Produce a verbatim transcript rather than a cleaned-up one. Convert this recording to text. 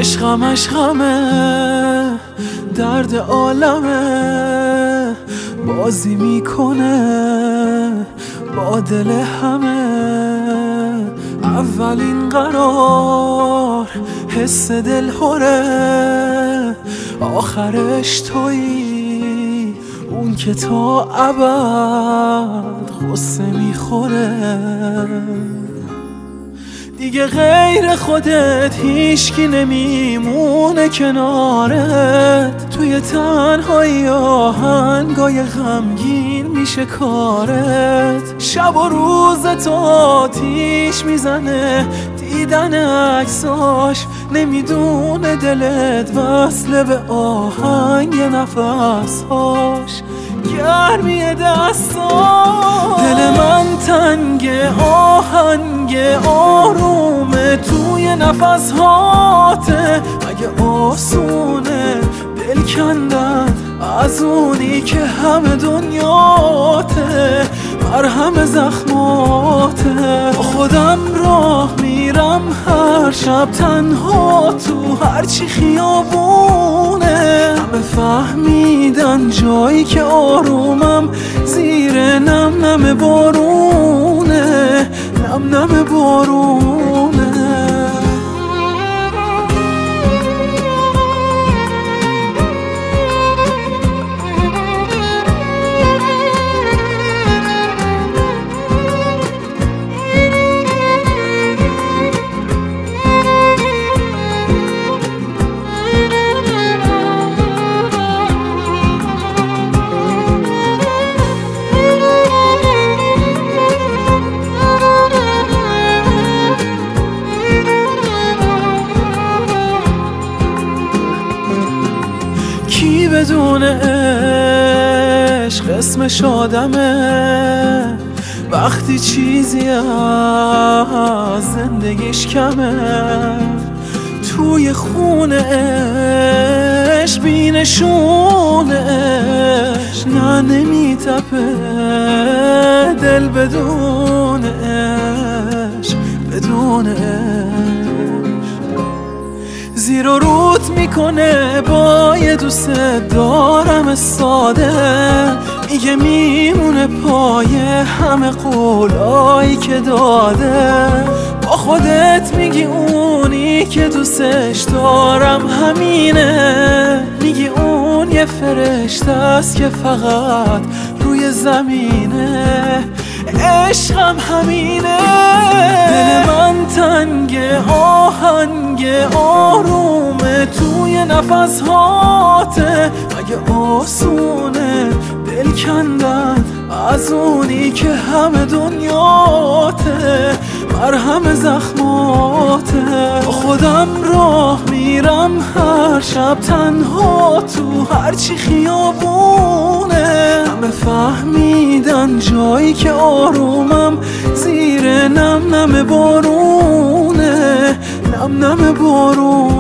عشقم عشقمه، درد عالمه، بازی میکنه با دل همه. اولین قرار حس دل هره، آخرش تویی اون که تا ابد غصه میخوره. دیگه غیر خودت هیچکی نمیمونه کنارت، توی تنهایی آهنگای غمگین میشه کارت. شب و روز تو آتیش میزنه دیدن عکساش، نمیدونه دلت وصله به آهنگ نفسهاش، گرمی دستاش. دل من تنگ آهنگ آرومه توی نفسهاته، اگه آسونه دل کندن از اونی که همه دنیاته، مرهم زخماته. خودم راه میرم هر شب تنها تو هرچی خیابونه، همه فهمیدن جایی که آرومم زیر نم نم بارونه، نم نم بارونه. کی بدون عشق اسمش آدمه، وقتی چیزی از زندگیش کمه. توی خونه عشق بینشونش نه نمیتپه، دل بدون عشق بدون عشق زیر و روت میکنه با یه دوست دارم ساده. میگه میمونه پای همه قولایی که داده، با خودت میگی اونی که دوستش دارم همینه، میگی اون یه فرشته است که فقط روی زمینه. عشقم همینه، دل من تنگ آهنگ آرومه توی نفسهاته، اگه آسونه دل کندن از اونی که همه دنیاته، مرهم زخماته. خودم راه میرم هر شب تنها تو هرچی خیابونه، همه فهمیدن جایی که آرومم زیر نم نم بارونه، نم نم بارونه.